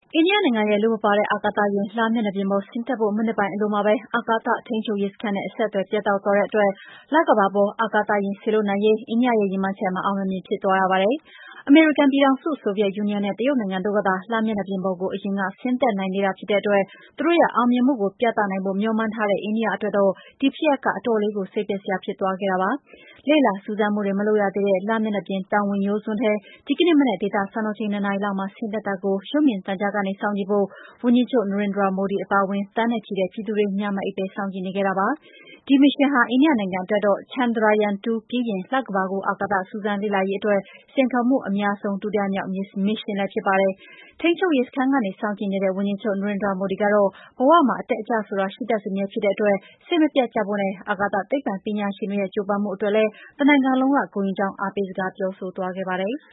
အိန္ဒိယနိုင်ငံရဲ့လူမပါတဲ့အာကာသယာဉ် လမျက်နှာပြင်ပေါ်ဆင်းသက်ဖို့ မိနစ်ပိုင်းအလိုမှာပဲ အာကာသထိန်းချုပ်ရေးစခန်းနဲ့ အဆက်အသွယ်ပြတ်တောက်သွားတဲ့အတွက် လကမ္ဘာပေါ်အာကာသယာဉ်စေလွှတ်နိုင်ရေး အိန္ဒိယရဲ့ရည်မှန်းချက် မအောင်မမြင်ဖြစ်သွားရပါတယ်။ အမေရိကန်ပြည်ထောင်စု၊ ဆိုဗီယက်ယူနီယံနဲ့ တရုတ်နိုင်ငံတို့ကသာ လမျက်နှာပြင်ပေါ်ကို အရင်ကဆင်းသက်နိုင်သေးတာဖြစ်တဲ့အတွက် သူတို့ရဲ့အောင်မြင်မှုကိုပြသနိုင်ဖို့ မေ ျှာ်မှန်းထားတဲ့ အိန္ဒိယအတွက်တော့ ဒီဖြစ်ရပ်က အတော်လေးကို စိတ်ပျက်စရာဖြစ်သွားခဲ့တာပါ။ လေ့လာစူးစမ်းမှုတွေမလုပ်ရသေးတဲ့ လမျက်နှာပြင်တောင်ဝင်ရိုးစွန်းထဲ ဒီကနေ့မနက် ဒေသစံတော်ချိန် 2 နာရီလောက်မှာ ဆင်းသက်တာကို ရုပ်မြင်သံကြားကနေစောင့်ကြည့်ဖို့ ဝန်ကြီးချုပ် Narendra Modi အပါအဝင် သန်းနဲ့ချီတဲ့ပြည်သူတွေ ညမအိပ်စောင့်ကြည့်နေခဲ့တာပါ။ ဒီမစ်ရှင်ဟာ အိန္ဒိယနိုင်ငံအတွက်တော့ Chandrayaan-2 ပြီးရင် လကမ္ဘာကို အာကာသစူးစမ်းလေ့လာရေးအတွက် စိန်ခေါ်မှုအများဆုံး ဒုတိယမြောက်မစ်ရှင်လည်းဖြစ်ပါတယ်။ ထိန်းချုပ်ရေးစခန်းကနေစောင့်ကြည့်နေတဲ့ ဝန်ကြီးချုပ် Narendra Modi ကတော့ ဘဝမှာအတက်အကျဆိုတာရှိတတ်စေမြဲဖြစ်တဲ့အတွက် စိတ်မပျက်ကြဖို့နဲ့ အာကာသသိပ္ပံပညာရှင်တွေရဲ့ကြိုးပမ်းမှုအတွက်လည်း တနိုင်ငံလုံးကဂုဏ်ယူကြောင်း အားပေးစကားပြောဆိုသွားခဲ့ပါတယ်။